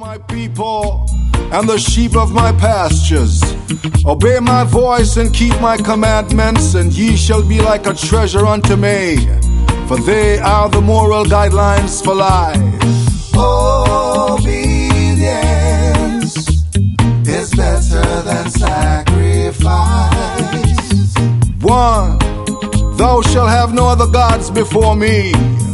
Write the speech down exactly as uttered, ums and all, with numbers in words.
my people and the sheep of my pastures. Obey my voice and keep my commandments, and ye shall be like a treasure unto me, for they are the moral guidelines for life. Obedience is better than sacrifice. One, thou shalt have no other gods before me.